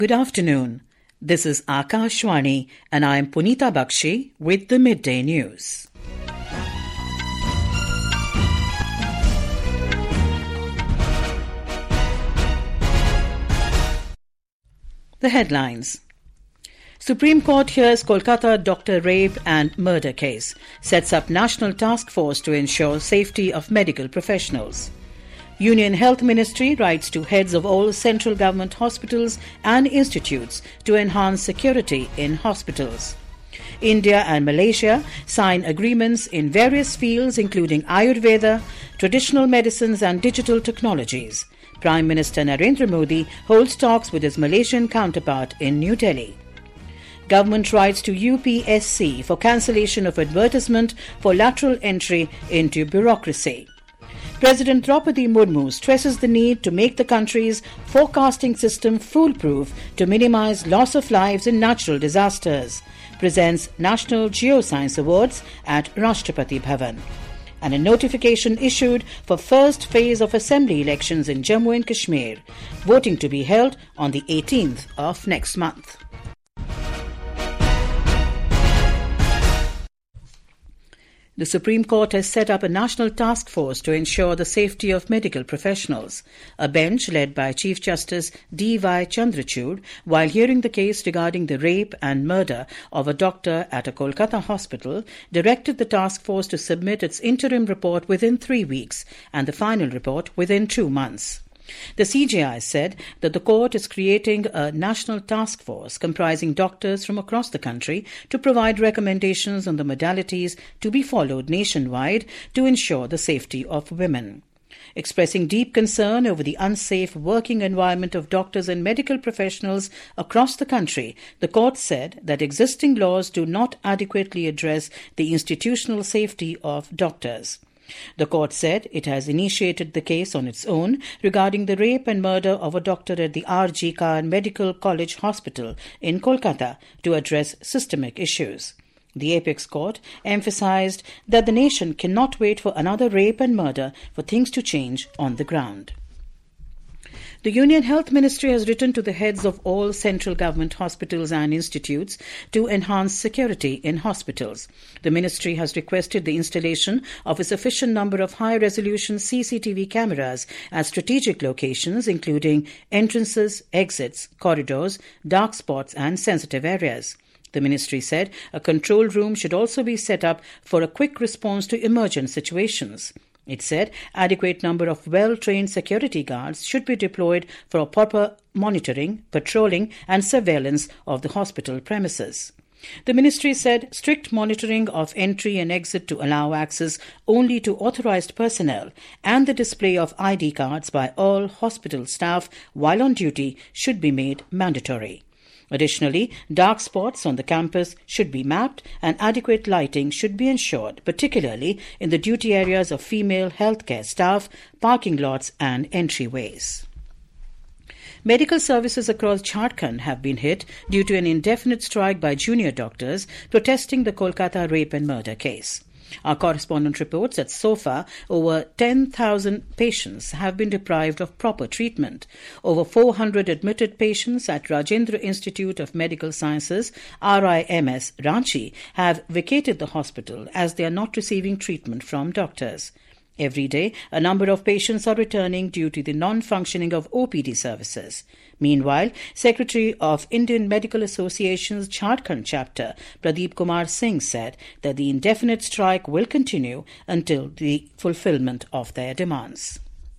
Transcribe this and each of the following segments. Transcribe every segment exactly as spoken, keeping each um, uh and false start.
Good afternoon. This is Akashwani and I am Punita Bakshi with the Midday News. The headlines. Supreme Court hears Kolkata doctor rape and murder case, sets up national task force to ensure safety of medical professionals. Union Health Ministry writes to heads of all central government hospitals and institutes to enhance security in hospitals. India and Malaysia sign agreements in various fields including Ayurveda, traditional medicines and digital technologies. Prime Minister Narendra Modi holds talks with his Malaysian counterpart in New Delhi. Government writes to U P S C for cancellation of advertisement for lateral entry into bureaucracy. President Draupadi Murmu stresses the need to make the country's forecasting system foolproof to minimize loss of lives in natural disasters. Presents National Geoscience Awards at Rashtrapati Bhavan. And a notification issued for first phase of assembly elections in Jammu and Kashmir, voting to be held on the eighteenth of next month. The Supreme Court has set up a national task force to ensure the safety of medical professionals. A bench led by Chief Justice D Y Chandrachud, while hearing the case regarding the rape and murder of a doctor at a Kolkata hospital, directed the task force to submit its interim report within three weeks and the final report within two months. The C J I said that the court is creating a national task force comprising doctors from across the country to provide recommendations on the modalities to be followed nationwide to ensure the safety of women. Expressing deep concern over the unsafe working environment of doctors and medical professionals across the country, the court said that existing laws do not adequately address the institutional safety of doctors. The court said it has initiated the case on its own regarding the rape and murder of a doctor at the R G Kar Medical College Hospital in Kolkata to address systemic issues. The apex court emphasized that the nation cannot wait for another rape and murder for things to change on the ground. The Union Health Ministry has written to the heads of all central government hospitals and institutes to enhance security in hospitals. The ministry has requested the installation of a sufficient number of high-resolution C C T V cameras at strategic locations including entrances, exits, corridors, dark spots and sensitive areas. The ministry said a control room should also be set up for a quick response to emergent situations. It said adequate number of well-trained security guards should be deployed for proper monitoring, patrolling and surveillance of the hospital premises. The ministry said strict monitoring of entry and exit to allow access only to authorized personnel and the display of I D cards by all hospital staff while on duty should be made mandatory. Additionally, dark spots on the campus should be mapped and adequate lighting should be ensured, particularly in the duty areas of female healthcare staff, parking lots and entryways. Medical services across Jharkhand have been hit due to an indefinite strike by junior doctors protesting the Kolkata rape and murder case. Our correspondent reports that so far over ten thousand patients have been deprived of proper treatment. Over four hundred admitted patients at Rajendra Institute of Medical Sciences, R I M S, Ranchi, have vacated the hospital as they are not receiving treatment from doctors. Every day, a number of patients are returning due to the non-functioning of O P D services. Meanwhile, Secretary of Indian Medical Association's Jharkhand chapter, Pradeep Kumar Singh, said that the indefinite strike will continue until the fulfillment of their demands.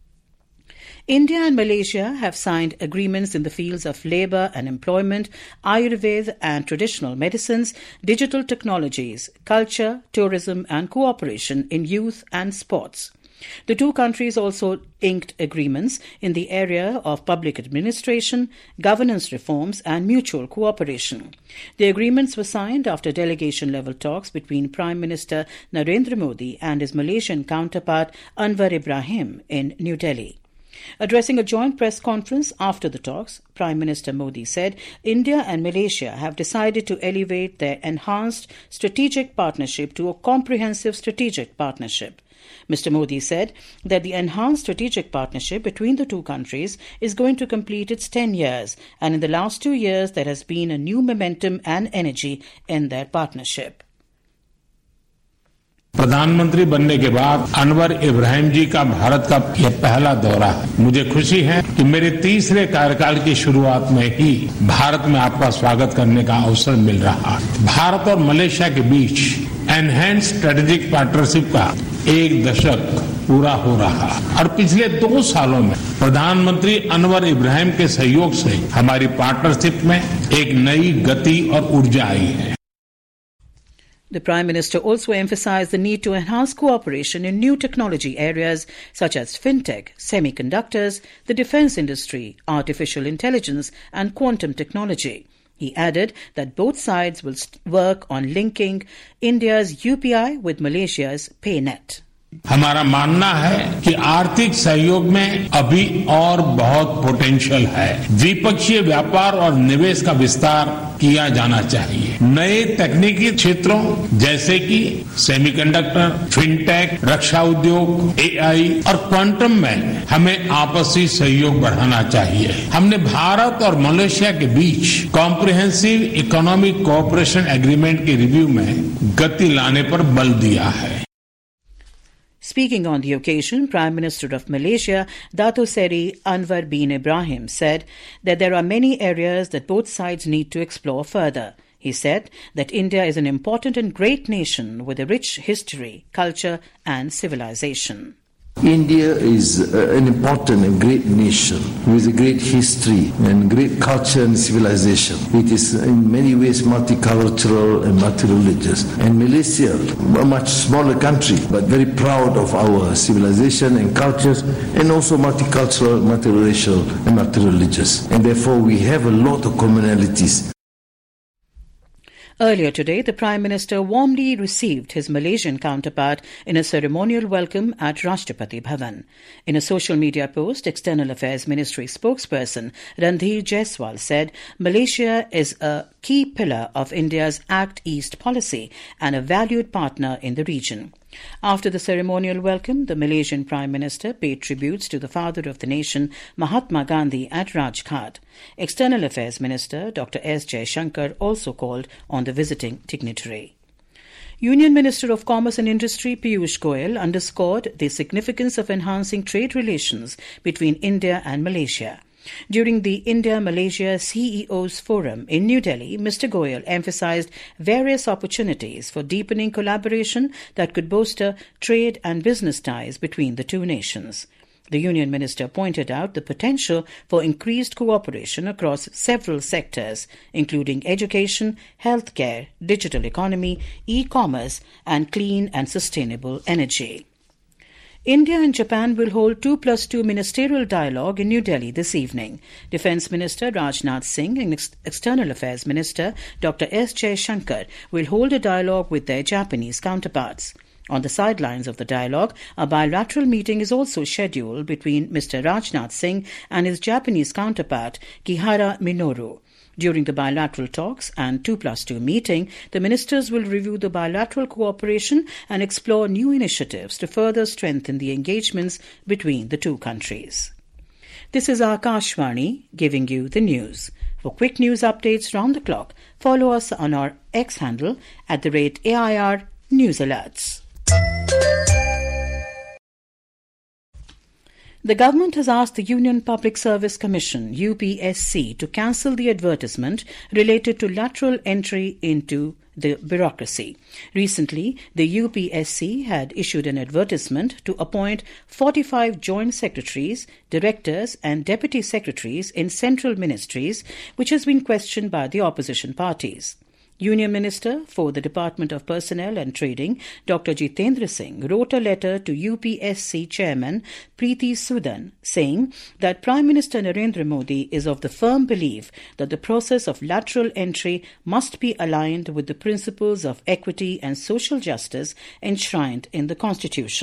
India and Malaysia have signed agreements in the fields of labour and employment, Ayurveda and traditional medicines, digital technologies, culture, tourism and cooperation in youth and sports. The two countries also inked agreements in the area of public administration, governance reforms and mutual cooperation. The agreements were signed after delegation-level talks between Prime Minister Narendra Modi and his Malaysian counterpart Anwar Ibrahim in New Delhi. Addressing a joint press conference after the talks, Prime Minister Modi said India and Malaysia have decided to elevate their enhanced strategic partnership to a comprehensive strategic partnership. Mister Modi said that the enhanced strategic partnership between the two countries is going to complete its ten years, and in the last two years there has been a new momentum and energy in their partnership. प्रधानमंत्री बनने के बाद अनवर इब्राहिम जी का भारत का यह पहला दौरा है। मुझे खुशी है कि मेरे तीसरे कार्यकाल की शुरुआत में ही भारत में आपका स्वागत करने का अवसर मिल रहा है। भारत और मलेशिया के बीच एनहेंस स्ट्रेटेजिक पार्टनरशिप का एक दशक पूरा हो रहा है और पिछले दो सालों में प्रधानमंत्री अनवर इब्राहिम के सहयोग से हमारी पार्टनरशिप में एक नई गति और ऊर्जा आई है। The Prime Minister also emphasized the need to enhance cooperation in new technology areas such as fintech, semiconductors, the defense industry, artificial intelligence and quantum technology. He added that both sides will work on linking India's U P I with Malaysia's PayNet. हमारा मानना है कि आर्थिक सहयोग में अभी और बहुत पोटेंशियल है। द्विपक्षीय व्यापार और निवेश का विस्तार किया जाना चाहिए। नए तकनीकी क्षेत्रों जैसे कि सेमीकंडक्टर, फिनटेक, रक्षा उद्योग, एआई और क्वांटम में हमें आपसी सहयोग बढ़ाना चाहिए। हमने भारत और मलेशिया के बीच कॉम्प्रिहेंसिव इकोनॉमिक कोऑपरेशन एग्रीमेंट के रिव्यू में गति लाने पर बल दिया है। Speaking on the occasion, Prime Minister of Malaysia, Dato Seri Anwar bin Ibrahim, said that there are many areas that both sides need to explore further. He said that India is an important and great nation with a rich history, culture and civilization. India is uh, an important and great nation with a great history and great culture and civilization. It is in many ways multicultural and multireligious. And Malaysia, a much smaller country, but very proud of our civilization and cultures, and also multicultural, multiracial and multireligious. And therefore we have a lot of commonalities. Earlier today, the Prime Minister warmly received his Malaysian counterpart in a ceremonial welcome at Rashtrapati Bhavan. In a social media post, External Affairs Ministry spokesperson Randhir Jaiswal said Malaysia is a key pillar of India's Act East policy and a valued partner in the region. After the ceremonial welcome, the Malaysian Prime Minister paid tributes to the father of the nation, Mahatma Gandhi, at Rajghat. External Affairs Minister Doctor S. Jaishankar also called on the visiting dignitary. Union Minister of Commerce and Industry Piyush Goyal underscored the significance of enhancing trade relations between India and Malaysia. During the India-Malaysia C E Os Forum in New Delhi, Mister Goyal emphasized various opportunities for deepening collaboration that could bolster trade and business ties between the two nations. The Union Minister pointed out the potential for increased cooperation across several sectors, including education, healthcare, digital economy, e-commerce, and clean and sustainable energy. India and Japan will hold two plus two ministerial dialogue in New Delhi this evening. Defence Minister Rajnath Singh and Ex- External Affairs Minister Doctor S. Jaishankar will hold a dialogue with their Japanese counterparts. On the sidelines of the dialogue, a bilateral meeting is also scheduled between Mister Rajnath Singh and his Japanese counterpart Kihara Minoru. During the bilateral talks and two plus two meeting, the ministers will review the bilateral cooperation and explore new initiatives to further strengthen the engagements between the two countries. This is Akashvani giving you the news. For quick news updates round the clock, follow us on our X handle at the rate A I R News Alerts. The government has asked the Union Public Service Commission, U P S C, to cancel the advertisement related to lateral entry into the bureaucracy. Recently, the U P S C had issued an advertisement to appoint forty-five joint secretaries, directors and deputy secretaries in central ministries, which has been questioned by the opposition parties. Union Minister for the Department of Personnel and Trading, Doctor Jitendra Singh, wrote a letter to U P S C Chairman Preeti Sudan saying that Prime Minister Narendra Modi is of the firm belief that the process of lateral entry must be aligned with the principles of equity and social justice enshrined in the Constitution.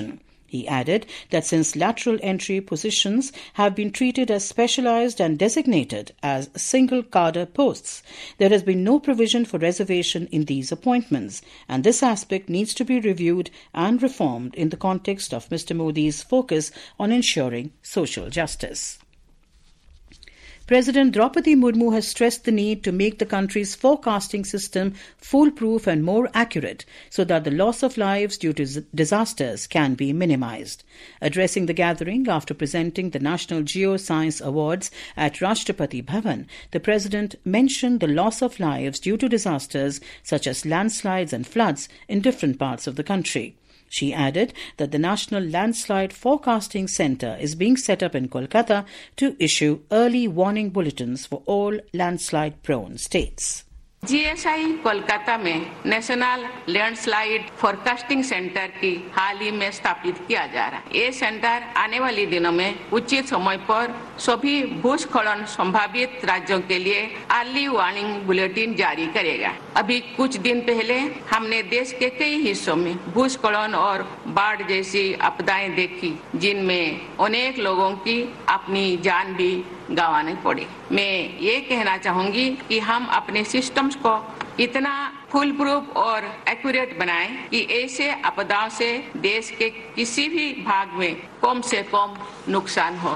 He added that since lateral entry positions have been treated as specialized and designated as single cadre posts, there has been no provision for reservation in these appointments, and this aspect needs to be reviewed and reformed in the context of Mister Modi's focus on ensuring social justice. President Draupadi Murmu has stressed the need to make the country's forecasting system foolproof and more accurate so that the loss of lives due to disasters can be minimized. Addressing the gathering after presenting the National Geoscience Awards at Rashtrapati Bhavan, the President mentioned the loss of lives due to disasters such as landslides and floods in different parts of the country. She added that the National Landslide Forecasting Centre is being set up in Kolkata to issue early warning bulletins for all landslide-prone states. G S I Kolkata में national landslide forecasting centre की हाल ही में स्थापित किया जा रहा है। ये centre आने वाले दिनों में उचित समय पर सभी भूस्खलन संभावित राज्यों के लिए अर्ली वार्निंग बुलेटिन जारी करेगा। अभी कुछ दिन पहले हमने देश के कई हिस्सों में भूस्खलन और बाढ़ जैसी आपदाएं देखी, जिनमें अनेक लोगों की अपनी जान भी गंवानी पड़ी। मैं ये कहना चाहूंगी कि हम अपने सिस्टम्स को इतना फुल प्रूफ और एक्यूरेट बनाएं कि ऐसे आपदाओं से देश के किसी भी भाग में कम से कम नुकसान हो।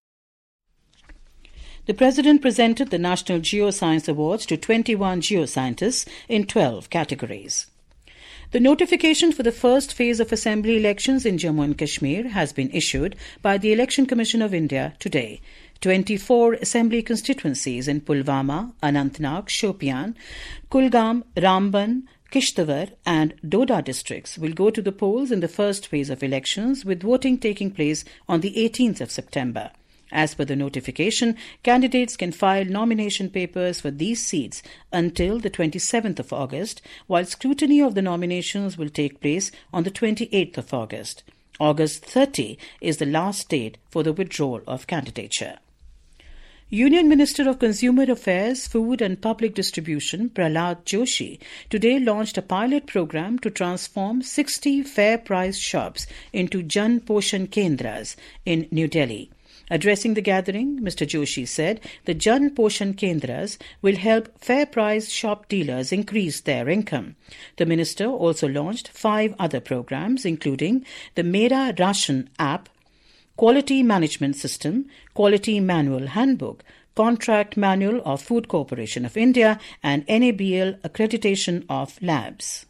The President presented the National Geoscience Awards to twenty-one geoscientists in twelve categories. The notification for the first phase of assembly elections in Jammu and Kashmir has been issued by the Election Commission of India today. twenty-four assembly constituencies in Pulwama, Anantnag, Shopian, Kulgam, Ramban, Kishtawar and Doda districts will go to the polls in the first phase of elections, with voting taking place on the eighteenth of September. As per the notification, candidates can file nomination papers for these seats until the twenty-seventh of August, while scrutiny of the nominations will take place on the twenty-eighth of August. August thirtieth is the last date for the withdrawal of candidature. Union Minister of Consumer Affairs, Food and Public Distribution, Prahlad Joshi, today launched a pilot program to transform sixty fair-priced shops into Jan Poshan Kendras in New Delhi. Addressing the gathering, Mister Joshi said the Jan Poshan Kendras will help fair-priced shop dealers increase their income. The minister also launched five other programs, including the Mera Ration app, Quality Management System, Quality Manual Handbook, Contract Manual of Food Corporation of India, and N A B L accreditation of labs.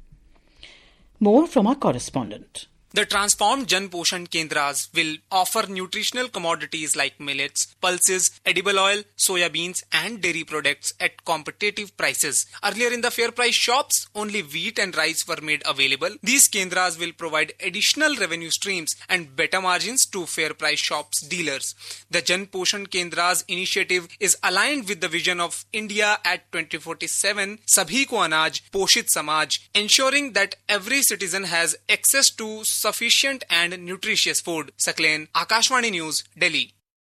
More from our correspondent. The transformed Jan Poshan Kendras will offer nutritional commodities like millets, pulses, edible oil, soya beans and dairy products at competitive prices. Earlier in the fair price shops, only wheat and rice were made available. These Kendras will provide additional revenue streams and better margins to fair price shops dealers. The Jan Poshan Kendras initiative is aligned with the vision of India at twenty forty-seven, Sabhi ko Anaj, Poshit Samaj, ensuring that every citizen has access to sufficient and nutritious food. Saklen, Akashvani News, Delhi.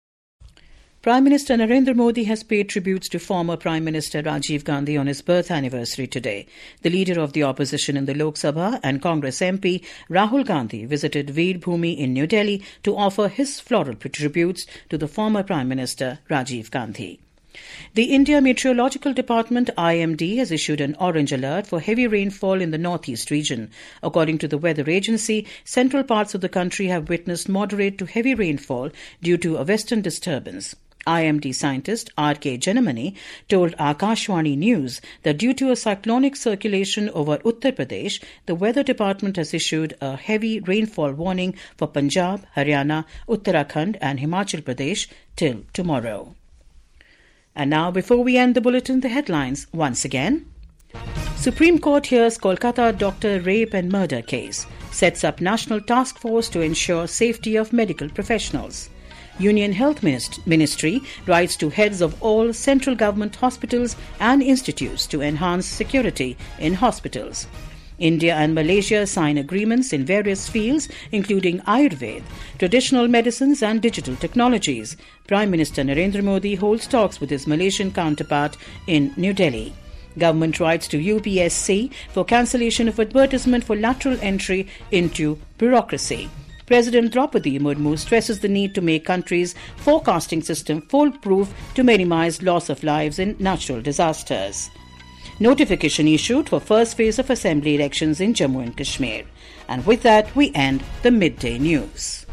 Prime Minister Narendra Modi has paid tributes to former Prime Minister Rajiv Gandhi on his birth anniversary today. The leader of the opposition in the Lok Sabha and Congress M P Rahul Gandhi visited Veer Bhumi in New Delhi to offer his floral tributes to the former Prime Minister Rajiv Gandhi. The India Meteorological Department I M D has issued an orange alert for heavy rainfall in the northeast region. According to the weather agency, central parts of the country have witnessed moderate to heavy rainfall due to a western disturbance. I M D scientist R K Janamani told Akashvani News that due to a cyclonic circulation over Uttar Pradesh, the weather department has issued a heavy rainfall warning for Punjab, Haryana, Uttarakhand and Himachal Pradesh till tomorrow. And now, before we end the bulletin, the headlines once again. Supreme Court hears Kolkata doctor rape and murder case. Sets up national task force to ensure safety of medical professionals. Union Health Ministry writes to heads of all central government hospitals and institutes to enhance security in hospitals. India and Malaysia sign agreements in various fields, including Ayurveda, traditional medicines and digital technologies. Prime Minister Narendra Modi holds talks with his Malaysian counterpart in New Delhi. Government writes to U P S C for cancellation of advertisement for lateral entry into bureaucracy. President Draupadi Murmu stresses the need to make country's forecasting system foolproof to minimize loss of lives in natural disasters. Notification issued for first phase of assembly elections in Jammu and Kashmir. And with that, we end the midday news.